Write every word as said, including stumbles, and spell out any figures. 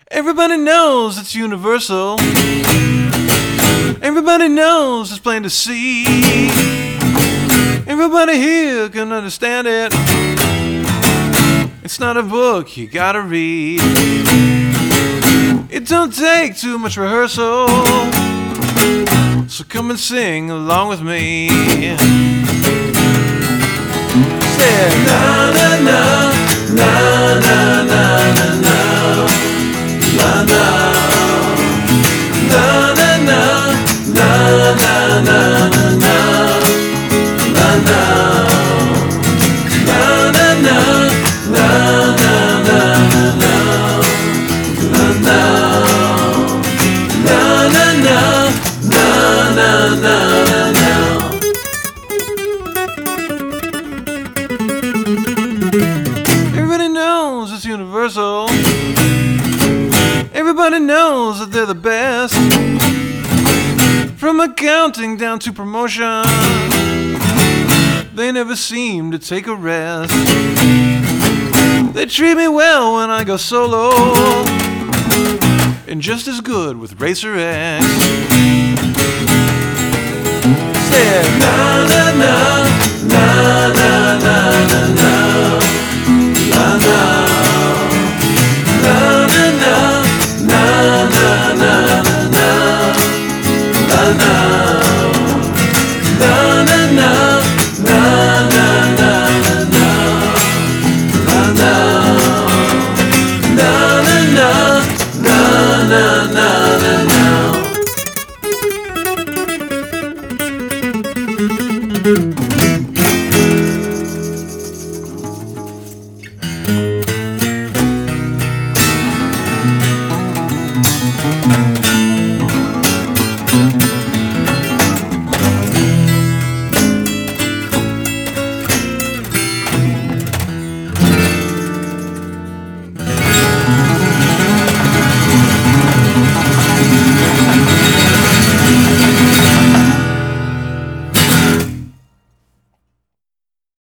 Everybody knows it's universal. Everybody knows it's plain to see. Everybody here can understand it. It's not a book you gotta read. It don't take too much rehearsal. So come and sing along with me. Say na na na na na na na na na na na na na na na na na Everybody knows it's universal. Everybody knows that they're the best. From accounting down to promotion, they never seem to take a rest. They treat me well when I go solo, and just as good with Racer X. Say na na na na na na na na na na. Na na